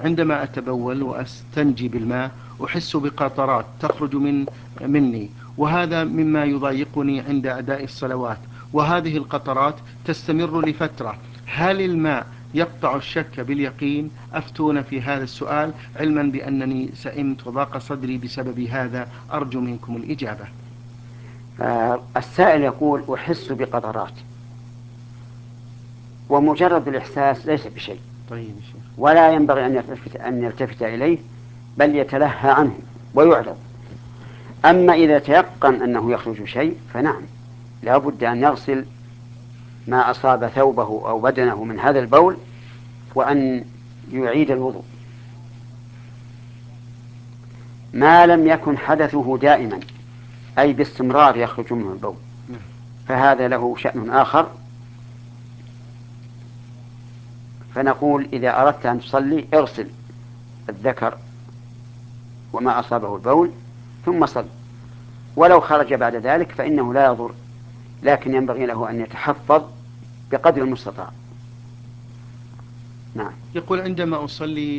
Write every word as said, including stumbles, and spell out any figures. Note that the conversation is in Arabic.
عندما أتبول وأستنجي بالماء أحس بقطرات تخرج من مني، وهذا مما يضايقني عند أداء الصلوات، وهذه القطرات تستمر لفترة. هل الماء يقطع الشك باليقين؟ أفتون في هذا السؤال، علما بأنني سئمت وضاق صدري بسبب هذا، أرجو منكم الإجابة. آه، السائل يقول أحس بقطرات، ومجرد الإحساس ليس بشيء، طيب يا شيخ. ولا ينبغي أن يلتفت, أن يلتفت إليه، بل يتلهى عنه ويعرض. أما إذا تيقن أنه يخرج شيء فنعم، لا بد أن يغسل ما أصاب ثوبه أو بدنه من هذا البول، وأن يعيد الوضوء ما لم يكن حدثه دائما، أي باستمرار يخرج منه البول، فهذا له شأن آخر. فنقول إذا أردت أن تصلي اغسل الذكر وما أصابه البول ثم صل، ولو خرج بعد ذلك فإنه لا يضر، لكن ينبغي له أن يتحفظ بقدر المستطاع. نعم. يقول عندما أصلي